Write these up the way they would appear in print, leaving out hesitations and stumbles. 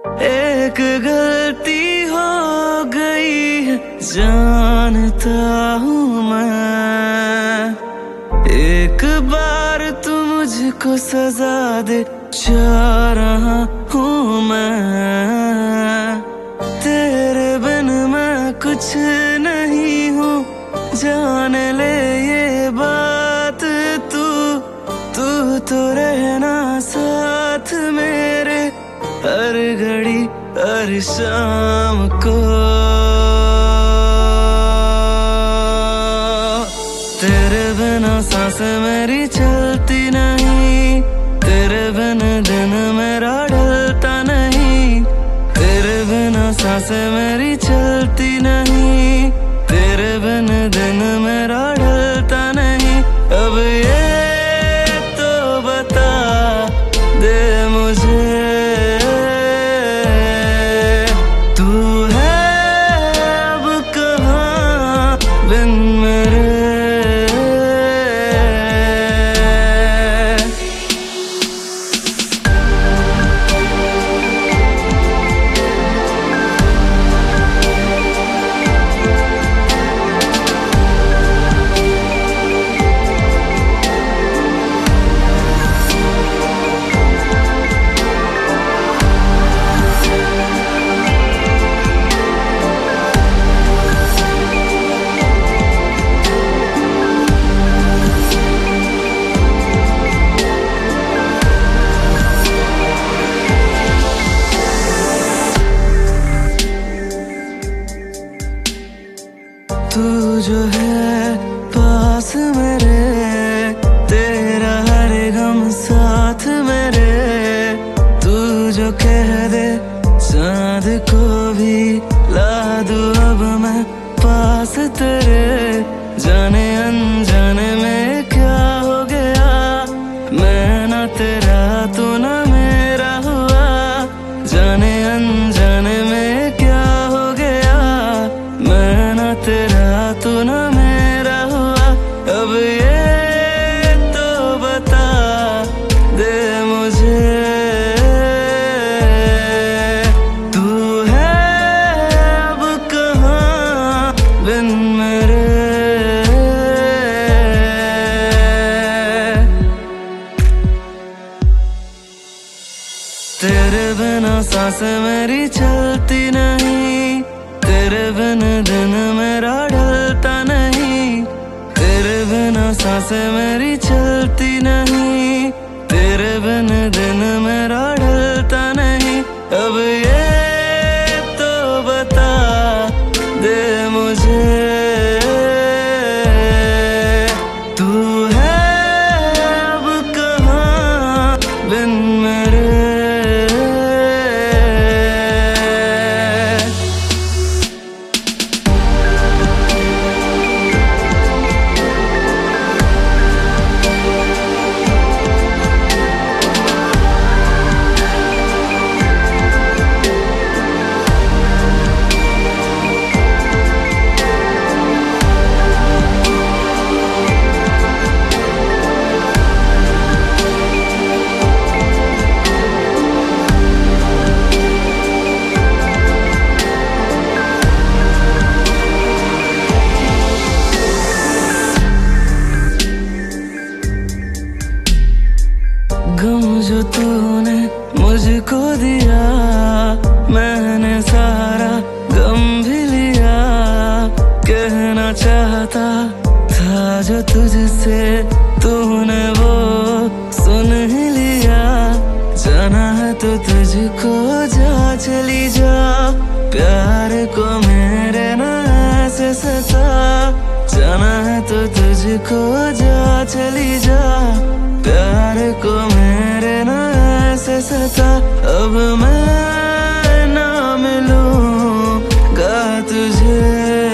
एक गलती हो गई है जानता हूँ मैं, एक बार तू मुझको सजा दे चाह रहा हूँ मैं। तेरे बिन मैं कुछ नहीं हूँ, जान ले ये बात तू तो रहना साथ मेरे हर घड़ी हर शाम को। तेरे बिना सांस मेरी चलती नहीं, तेरे बिना दिन मेरा ढलता नहीं, तेरे बिना सांस मेरी चलती नहीं, तेरे बिना दिन मेरा ढलता नहीं। अब ये तो बता दे मुझे, तू है अब कहाँ बिन मेरे। तू जो है पास मेरे, तेरा हर गम साथ मेरे, तू जो कह दे चाँद को भी ला दूँ अब मैं पास तेरे। जाने अनजाने में क्या हो गया, मैं ना तेरा तू ना मेरा हुआ। जाने अनजाने में क्या हो गया, मैं ना तेरा तू ना मेरा हुआ। अब ये तो बता दे मुझे, तू है अब कहाँ बिन मेरे। तेरे बिना सांस मेरी चलती नहीं, तेरे बिना दिन मेरा ढलता नहीं, तेरे बिना सांस मेरी चलती नहीं, तेरे बिना दिन मेरा ढलता नहीं। अब ये तो बता दे मुझे, तू है अब कहाँ बिन मेरे। गम जो तूने मुझको दिया, मैंने सारा गम भी लिया। कहना चाहता था जो तुझसे, तूने वो सुन ही लिया। जाना है तो तुझको जा चली जा, प्यार को मेरे ना ऐसे सता। जाना है तो तुझको जा चली जा, प्यार को मेरे ना ऐसे सता। अब मैं ना मिलूंगा तुझे,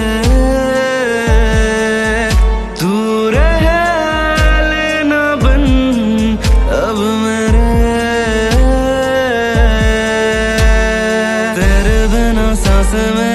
तू रह लेना बन अब मेरे। तेरे बिना सांस में